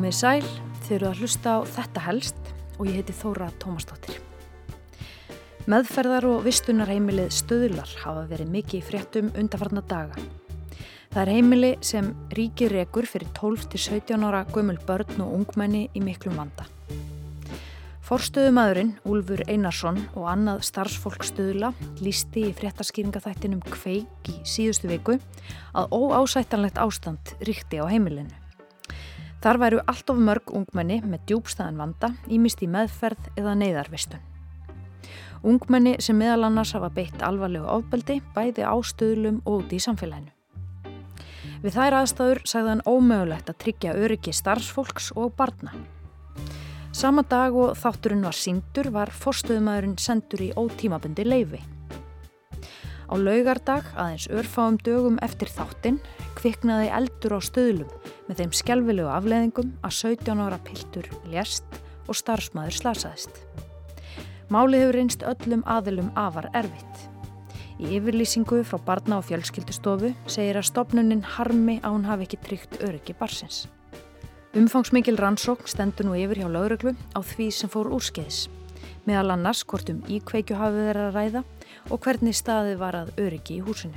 Komið sæl, þið eruð að hlusta á Þetta helst og ég heiti Þóra Tómasdóttir. Meðferðar- og vistunarheimilið Stuðlar hafa verið mikið í fréttum undanfarna daga. Það er heimili sem ríkið rekur fyrir 12 til 17 ára gömul börn og ungmenni í miklum vanda. Forstöðumaðurinn Úlfur Einarsson og annað starfsfólk Stuðla lýsti í fréttaskýringaþættinum Kveik í síðustu viku að óásættanlegt ástand ríkti á heimilinu. Þar væru allt of mörg ungmenni með djúpstæðan vanda, ýmist í meðferð eða neyðarvistun. Ungmenni sem meðal annars hafa beitt alvarlegu ofbeldi, bæði á Stuðlum og úti í samfélaginu. Við þær aðstæður sagði hann ómögulegt að tryggja öryggi starfsfólks og barna. Sama dag og þátturinn var sýndur var forstöðumaðurinn sendur í ótímabundi leyfi. Á laugardag, aðeins örfáum dögum eftir þáttinn, kviknaði eldur á Stuðlum með þeim skelfilegu afleiðingum að 17 ára piltur lést og starfsmaður slasaðist. Málið hefur reynst öllum aðilum afar erfitt. Í yfirlýsingu frá Barna- og fjölskyldustofu segir að stofnunin harmi að hún hafi ekki tryggt öryggi barnsins. Umfangsmikil rannsókn stendur nú yfir hjá lögreglu á því sem fór úrskeiðis. Meðal annars hvort íkveikju hafi verið að ræða og hvernig staðið var að öryggi í húsinu.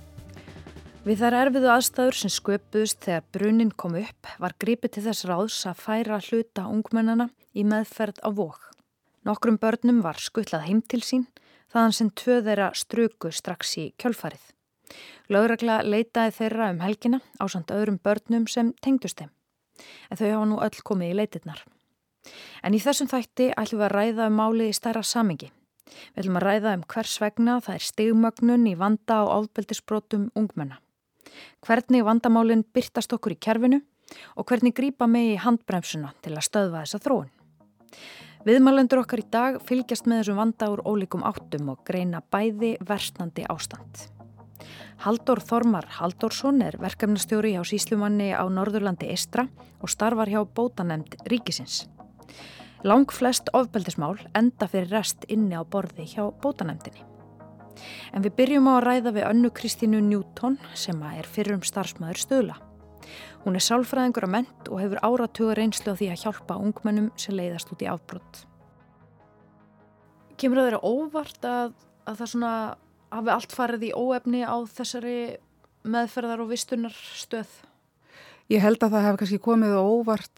Við þær erfiðu aðstæður sem sköpuðust þegar bruninn kom upp var gripið til þess ráðs að færa hluta ungmennana í meðferð á Vog. Nokkrum börnum var skutlað heim til sín, þaðan sem 2 þeirra struku strax í kjölfarið. Lögregla leitaði þeirra helgina ásamt öðrum börnum sem tengdust þeim, en þau hafa nú öll komið í leitirnar. En í þessum þætti ætlum við að ræða málið í stærra samhengi. Við ætlum að ræða hvers vegna það er stigmögnun í vanda og ofbeldisbrotum ungmenna. Hvernig vandamálin birtast okkur í kerfinu og hvernig grípa megi í handbremsuna til að stöðva þessa þróun. Viðmælendur okkar í dag fylgjast með þessum vanda úr ólíkum áttum og greina bæði versnandi ástand. Halldór Þormar Halldórsson er verkefnastjóri hjá sýslumanni á Norðurlandi eystra og starfar hjá bótanefnd ríkisins. Langflest ofbeldismál enda fyrir rest inni á borði hjá bótanefndinni. En við byrjum á að ræða við Önnu Kristínu Newton sem er fyrrum starfsmaður Stuðla. Hún er sálfræðingur að mennt og hefur áratuga reynslu á því að hjálpa ungmennum sem leiðast út í afbrot. Kemur það þeirra óvart að það svona hafi allt farið í óefni á þessari meðferðar- og vistunarstöð? Ég held að það hefði kannski komið óvart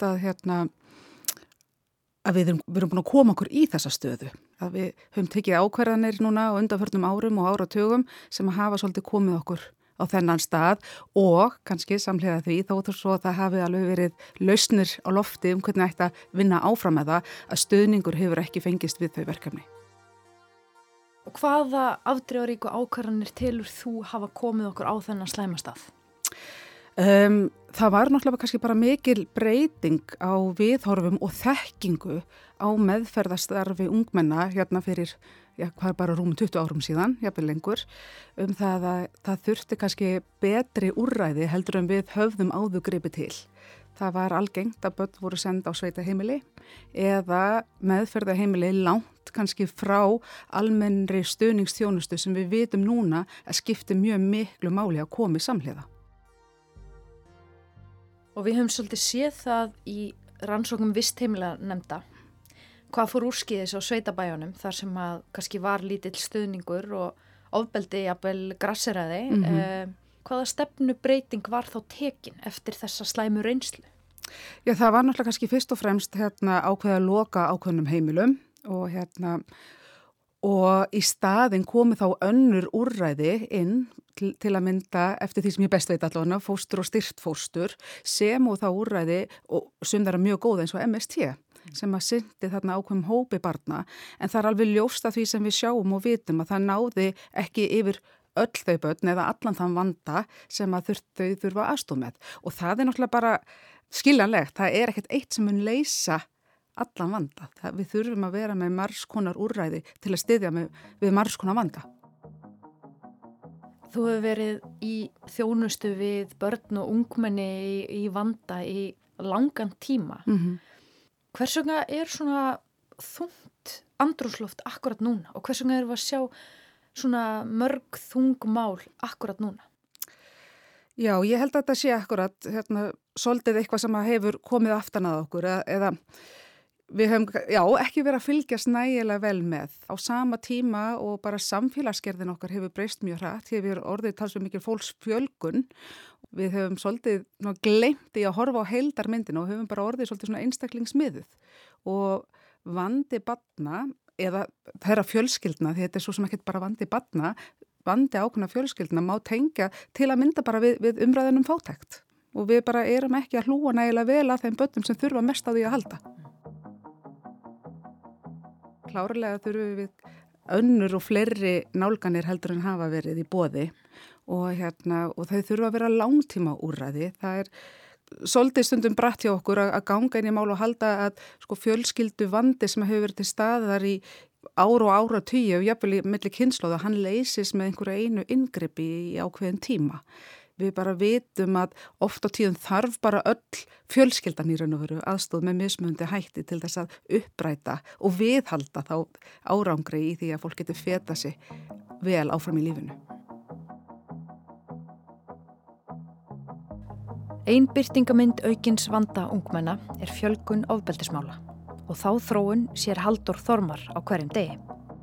að við erum búin að koma okkur í þessa stöðu. Að við höfum tekið ákvarðanir núna á undanförnum árum og áratugum sem hafa svolítið komið okkur á þennan stað og kannski samhliða því þó svo að það hafi alveg verið lausnir á lofti hvernig ætti að vinna áfram með það að stuðningur hefur ekki fengist við þau verkefni. Og hvaða afdrifaríku ákvarðanir telur þú hafa komið okkur á þennan slæmastað? Það var náttúrulega kannski bara mikil breyting á viðhorfum og þekkingu á meðferðarstarfi ungmenna hérna fyrir, hvað bara rúmum 20 árum síðan, jafnvel lengur, það að það þurfti kannski betri úrræði heldur en við höfðum áður gripið til. Það var algengt að börn voru send á sveitaheimili eða meðferðarheimili langt kannski frá almennri stuðningsþjónustu sem við vitum núna að skipti mjög miklu máli að koma í samhliða. Og við höfum svolítið séð það í rannsóknum vistheimila nefnda. Hvað fór úrskeiðis á sveitabæjunum þar sem að kannski var lítill stuðningur og ofbeldi jafnvel grasseraði. Hvaða stefnubreiting var þá tekin eftir þessa slæmu reynslu? Já, það var náttúrulega kannski fyrst og fremst ákveða að loka ákveðnum heimilum og í staðinn komið þá önnur úrræði inn til að mynda eftir því sem ég best veit allavega, fóstur og styrt fóstur sem og þá úrræði og sem það er mjög góð eins og MST sem að syndi þarna ákveðum hópi barna en það er alveg ljóst að því sem við sjáum og vitum að það náði ekki yfir öll þau börn eða allan þann vanda sem að þau þurfa aðstoð með og það er náttúrulega bara skiljanlegt, það er ekkert eitt sem mun leysa allan vanda. Við þurfum að vera með margs konar úrræði til að styðja við margs konar vanda. Þú hefur verið í þjónustu við börn og ungmenni í vanda í langan tíma. Hvers vegna er svona þungt andrúmsloft akkurat núna og hvers vegna erum við að sjá svona mörg þung mál akkurat núna? Já, ég held að þetta sé akkurat svolítið eitthvað sem hefur komið aftan að okkur eða við höfum, ekki verið að fylgjast nægilega vel með. Á sama tíma og bara samfélagsgerðin okkar hefur breyst mjög hratt, hefur orðið talsveit mikil fólksfjölgun. Við höfum svolítið gleymt í að horfa á heildarmyndina og höfum bara orðið svolítið svona einstaklingsmiðuð. Og vandi barna, eða þeirra fjölskyldna, því þetta er svo sem ekkert bara vandi barna, vandi ákveðna fjölskyldna má tengja til að mynda bara við umræðan fátækt. Og við bara erum ekki að hlúa nægilega vel að þeim börnum sem þurfa mest á því að halda. Klárlega þurfum við önnur og fleiri nálganir heldur en hafa verið í boði og þau þurfa að vera langtíma úrræði. Það er svolítið stundum bratt hjá okkur að ganga inn í mál og halda að fjölskyldu vandi sem hefur verið til staðar í ár og áratugi og jafnvel í milli kynslóða, hann leysist með einhverju einu inngripi í ákveðin tíma. Við bara vitum að oft á tíðum þarf bara öll fjölskyldan í raun og veru aðstóð með mismunandi hætti til þess að uppræta og viðhalda þá árangri í því að fólk getur feta sig vel áfram í lífinu. Ein birtingamynd aukins vanda ungmenna er fjölgun ofbeldismála og þá þróun sér Halldór Þormar á hverjum degi.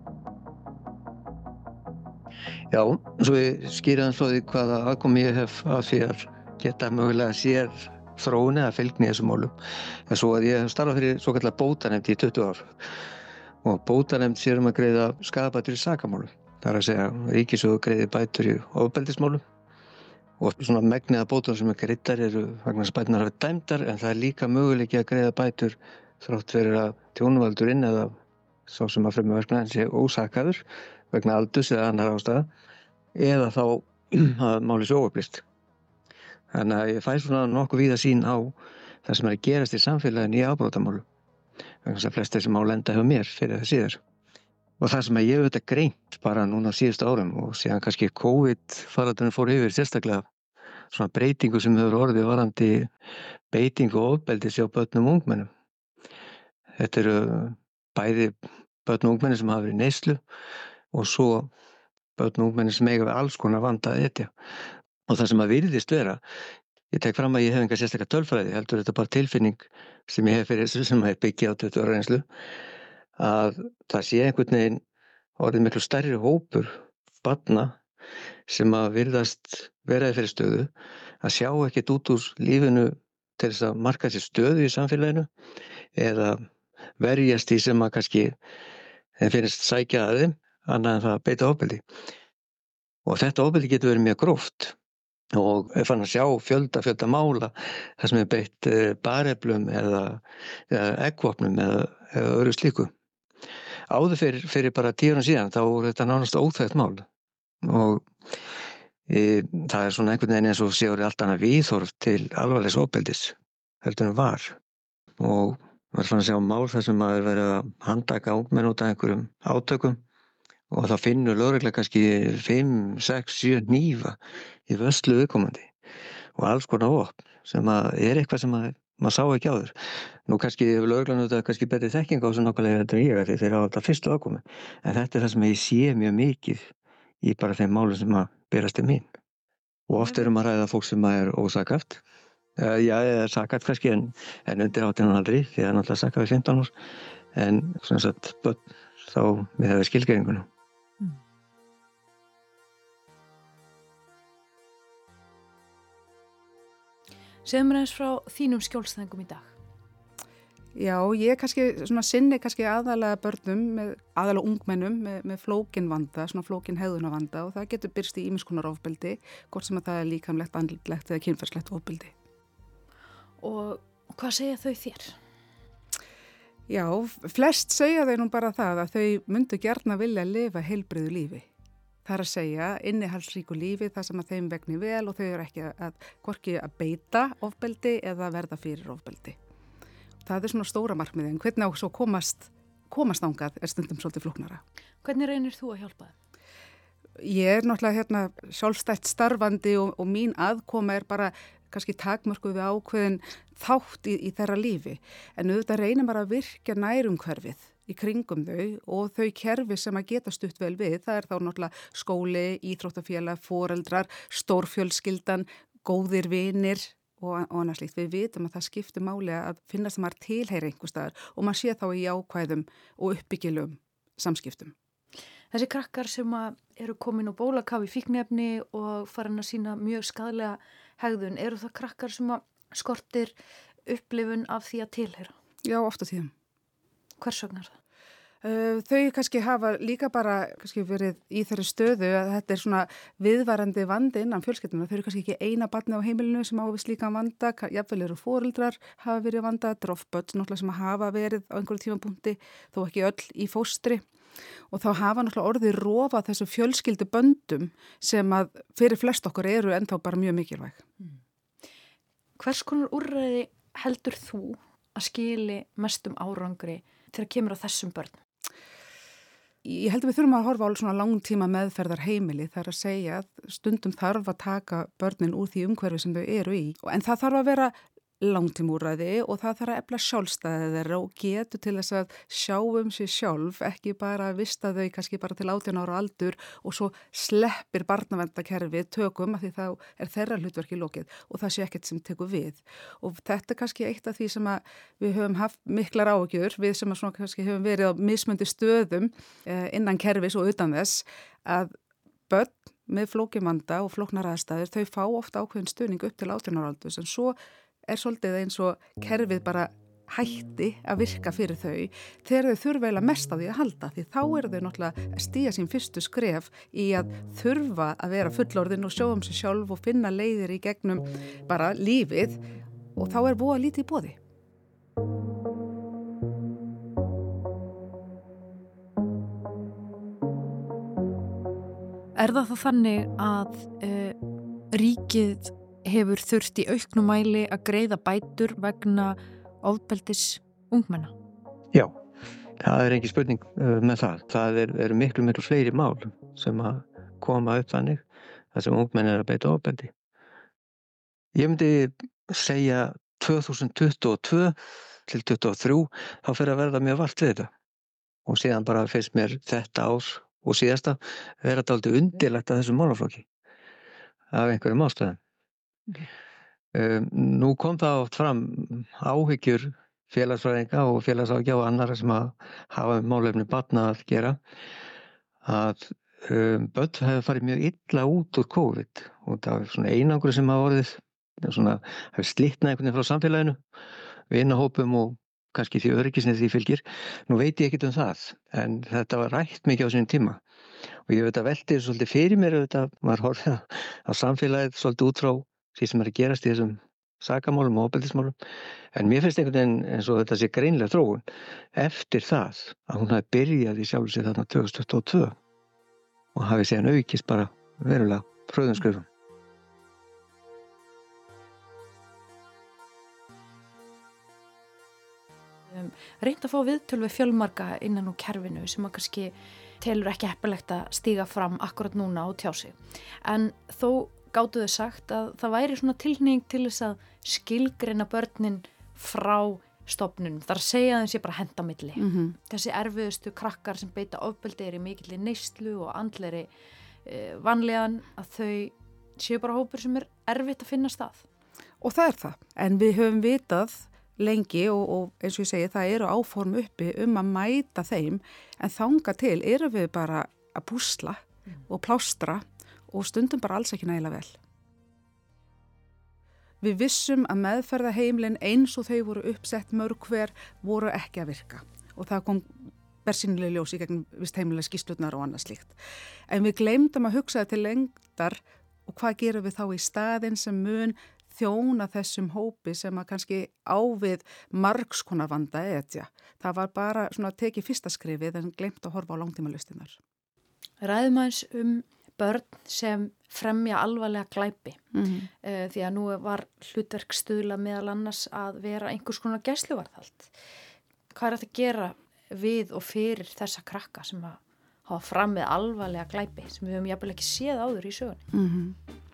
Já, svo ég skýra frá því hvaða aðkomu ég hef að því að geta mögulega sér þróun eða fylgni í þessum málum. En svo að ég hef starfað fyrir svo kallar bótanefnd í 20 ár. Og bótanefnd sér að greiða skaðabætur í sakamálum. Það er að segja, ríkissjóður greiðir bætur í ofbeldismálum. Og svona megnið af bótunum sem greiddar eru vegna þess að bæturnar hafa dæmdar, en það er líka möguleiki að greiða bætur þrátt fyrir að tjónvaldurinn eða sá sem að fremja verknaðinn sé ósakaður vegna aldurs eða annar ástæða, eða þá að máli svo óupplýst. Þannig að ég fæ svona nokkuð víða sýn á það sem er að gerast í samfélaginu í afbrotamálum. Vegna þess að flestir sem á lenda hjá mér fyrir það síður. Og það sem ég hef auðvitað greint bara núna á síðustu árum og síðan kannski COVID-faraldurinn fór yfir sérstaklega svona breytingu sem hefur orðið varðandi beitingu og ofbeldi hjá börnum og ungmennum. Þetta eru bæði börn og ungmenni sem hafa verið í neyslu og svo börn og ungmenni sem eiga við alls konar vanda að etja. Og það sem að virðist vera, ég tek fram að ég hef enga sérstaklega tölfræði, heldur þetta bara tilfinning sem ég hef fyrir þessu sem hef byggja á 20 ára reynslu, að það sé einhvern veginn orðið miklu stærri hópur barna sem að virðast veraði fyrir stöðu, að sjá ekkert út úr lífinu til þess að marka sér stöðu í samfélaginu eða verjast í sem að kannski þeim finnst sækja að þeim, annað en það beita ofbeldi. Og þetta ofbeldi getur verið mjög gróft og er fann að sjá fjölda mála þar sem er beitt bareflum eða eggvopnum eða öðru slíku. Áður fyrir bara 10 árum síðan þá voru þetta nánast óþekkt mál og það er svona einhvern veginn eins og séur allt annað viðhorf til alvarlegs ofbeldis heldur en var. Og maður fann að sjá mál þar sem maður verið að handtaka ungmenn út af einhverjum átökum og þá finnur lögregla kannski 5, 6, 7 hnífa í vörslu viðkomandi og alls konar vopn sem er eitthvað sem maður sá ekki áður. Nú kannski hefur lögreglan auðvitað kannski betri þekking á þessu nákvæmlega þetta en ég því þeir hafa alltaf fyrstu aðkomu. En þetta er það sem ég sé mjög mikið í bara þeim málum sem að berast til mín. Og oft erum að ræða fólk sem er ósakæft. Eða sakæft kannski en undir 18 aldri því það er náttúrulega sakað við 15 árs. En svona sagt börn þá við hefur skilgreiningunum. Segðu mér aðeins frá þínum skjólstæðingum í dag. Já, ég kannski sinni aðalega börnum, aðalega ungmennum með flókin vanda, svona flókin hegðunarvanda og það getur birst í ýmiss konar ofbeldi, hvort sem að það er líkamlegt, andlegt eða kynferðislegt ofbeldi. Og hvað segja þau þér? Já, flest segja þau nú bara það að þau myndu gjarna vilja lifa heilbrigðu lífi. Það er að segja innihaldsríku lífi þar sem að þeim vegni vel og þau eru ekki hvorki að beita ofbeldi eða verða fyrir ofbeldi. Það er svona stóra markmiði en hvernig á svo komast þangað er stundum svolítið flóknara. Hvernig reynir þú að hjálpa þeim? Ég er náttúrulega sjálfstætt starfandi og mín aðkoma er bara kannski takmörkuð við ákveðin þátt í þeirra lífi. En auðvitað reynir maður að virkja nærumhverfið í kringum þau og þau kerfi sem að geta stutt vel við. Það er þá náttúrulega skóli, íþróttafélag, foreldrar, stórfjölskyldan, góðir vinir og annars líkt. Við vitum að það skiptir máli að finna sem maður tilheyri einhvers staðar og maður sé þá í jákvæðum og uppbyggilum samskiptum. Þessi krakkar sem eru komin á bólakaf í fíkniefni og farin að sína mjög skaðlega hegðun, eru það krakkar sem skortir upplifun af því að tilheyra? Já, oft á tíðum. Hvers vegna það? Þau kannski hafa líka bara kannski verið í þeirri stöðu að þetta er svona viðvarandi vandi innan fjölskylduna. Þau eru kannski ekki eina barni á heimilinu sem á við slíkan vanda, jafnvel eru foreldrar hafa verið vanda, droffbörn náttúrulega sem hafa verið á einhverju tímapunkti, þó ekki öll í fóstri. Og þá hafa náttúrulega orðið rofa þessu fjölskyldu böndum sem að fyrir flest okkur eru ennþá bara mjög mikilvæg. Hvers konar úrræði heldur þú að skili mestum árangri til að kemur á þessum börnum? Ég held að við þurfum að horfa á svona langtíma meðferðar heimili, það er að segja að stundum þarf að taka börnin úr því umhverfi sem þau eru í. En það þarf að vera langtímúrræði og það þarf að efla sjálfstæði þeirra og getur til þess að sjá sig sjálf, ekki bara að vista þau kannski bara til 18 ára aldur og svo sleppir barnaverndarkerfið tökum að því þá er þeirra hlutverki lokið og það sé ekkert sem tekur við. Og þetta er kannski eitt af því sem að við höfum haft miklar áhyggjur, við sem að svona kannski höfum verið á mismunandi stöðum innan kerfis og utan þess að börn með flókimanda og flóknar aðstæður, þau fá ofta ákveðin stuðning upp til 18 ára aldurs en svo er svolítið eins og kerfið bara hætti að virka fyrir þau þegar þau þurfa eiginlega mest á því að halda því þá eru þau náttúrulega að stíga sín fyrstu skref í að þurfa að vera fullorðin og sjóða sig sjálf og finna leiðir í gegnum bara lífið og þá er voða lítið í boði. Er það þá þannig að ríkið hefur þurft í auknum mæli að greiða bætur vegna ofbeldis ungmenna? Já, það er engin spurning með það. Það eru miklu fleiri mál sem að koma upp þannig þar sem ungmenn er að beita ofbeldi. Ég myndi segja 2022 til 2023 þá fer að verða mjög vart við þetta og síðan bara finnst mér þetta ár og síðasta vera dálítið undirlegt að þessum málaflokki af einhverjum ástæðum. Nú kom það oft fram áhyggjur félagsfræðinga og félagsáhygja og annara sem að hafa málefni barna að gera að börn hefur farið mjög illa út úr COVID og það er svona einangur sem hafa orðið svona, hefur slitnað einhvern veginn frá samfélaginu vinahópum og kannski því öryggisnið því fylgir. Nú veit ég ekkert það en þetta var rætt mikið á sínum tíma og ég veit að velti svolítið fyrir mér maður horfði á samfélagið svolítið út frá því sem er að gerast í þessum sakamálum og ofbeldismálum. En mér finnst einhvern veginn eins og þetta sé greinlega þróun eftir það að hún hafi byrjað í sjálfu sig þarna 2022 og hafi síðan aukist bara verulega hröðum skrefum. Reynt að fá viðtöl við fjölmarga innan úr kerfinu sem að kannski telur ekki heppilegt að stíga fram akkurat núna og tjá sig. En þó gátu þau sagt að það væri svona tilhneiging til þess að skilgreina börnin frá stofnunum. Það er að segja að þeim sé bara hent á milli. Þessi erfiðustu krakkar sem beita ofbeldi í mikilli neyslu og andlegri vanlíðan að þau séu bara hópur sem er erfitt að finna stað. Og það er það. En við höfum vitað lengi og eins og ég segi það eru áform uppi að mæta þeim en þangað til eru við bara að púsla og plástra og stundum bara alls ekki nægilega vel. Við vissum að meðferðarheimilin eins og þau voru uppsett mörg hver voru ekki að virka og það kom bersýnilega ljós í gegnum vistheimilega skýrslurnar og annað slíkt. En við gleymdum að hugsa til lengdar og hvað gerum við þá í staðinn sem mun þjóna þessum hópi sem að kannski ávið margskonar vanda etja. Það var bara svona að teki fyrsta skrifið en glemt að horfa á langtímalustinar. Ræðum aðeins börn sem fremja alvarlega glæpi. Því að nú var hlutverkstuðla meðal annars að vera einhvers konar gæsluvarðhald. Hvað er þetta að gera við og fyrir þessa krakka sem að hafa framið alvarlega glæpi sem við höfum jafnvel ekki séð áður í sögunni?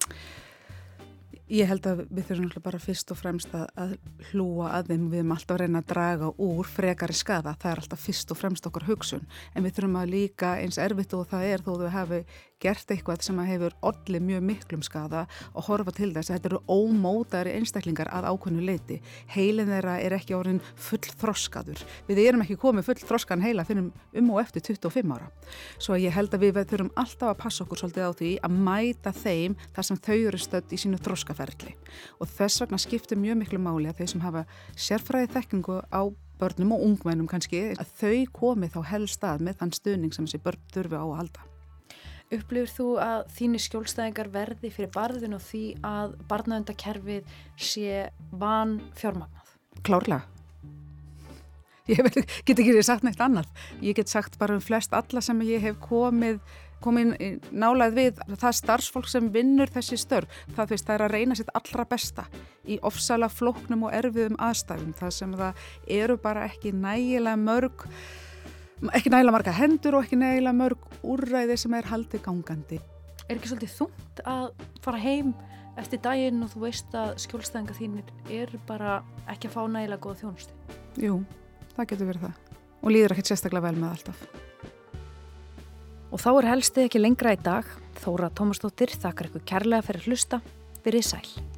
Ég held að við þurfum náttúrulega bara fyrst og fremst að hlúa að þeim, við erum alltaf að reyna að draga úr frekari skaða, það er alltaf fyrst og fremst okkar hugsun, en við þurfum að líka eins erfitt og það er þó þau hafi gert eitthvað sem hefur olli mjög miklum skaða og horfa til þess að þetta eru ómótaðri einstaklingar að ákveðnu leyti. Heilin þeirra er ekki orðin full þroskaður. Við erum ekki komið full þroskan heila fyrir og eftir 25 ára. Svo ég held að við þurfum alltaf að passa okkur svolítið á því að mæta þeim þar sem þau eru stödd í sínu þroskaferli. Og þess vegna skiptir mjög miklu máli að þeir sem hafa sérfræði þekkingu á börnum og ungmennum kannski, að þau komi þá helst að með þann stuðning sem þessi börn þurfi á að halda. Upplifir þú að þínir skjólstæðingar verði fyrir barðinu og því að barnaverndarkerfið sé vanfjármagnað? Klárlega. Ég get ekki sagt neitt annað. Ég get sagt bara flest alla sem ég hef komin nálægð við það starfsfólk sem vinnur þessi störf. Það er að reyna sitt allra besta í ofsalega flóknum og erfiðum aðstæðum. Það sem það eru bara ekki nægilega marga hendur og ekki nægilega mörg úrræði sem haldið gangandi. Er ekki svolítið þungt að fara heim eftir daginn og þú veist að skjólstæðingar þínir eru bara ekki að fá nægilega góða þjónustu? Jú, það getur verið það. Og líður ekkert sérstaklega vel með alltaf. Og þá helstið ekki lengra í dag. Þóra Tómasdóttir þakkar ykkur kærlega fyrir að hlusta. Verið sæl.